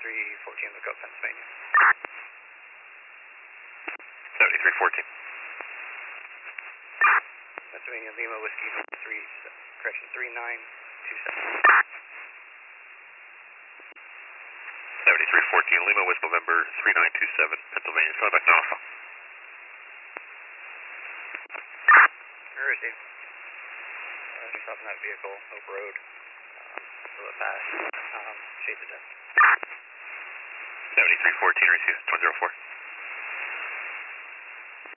7314 Lookout, Pennsylvania. 7314. Pennsylvania Lima Whiskey 3927. 7314 Lima with November 3927 Pennsylvania. Stand back now. Received. Just stopping that vehicle, Hope Road, for the pass, shade the test. 7314 received, 104.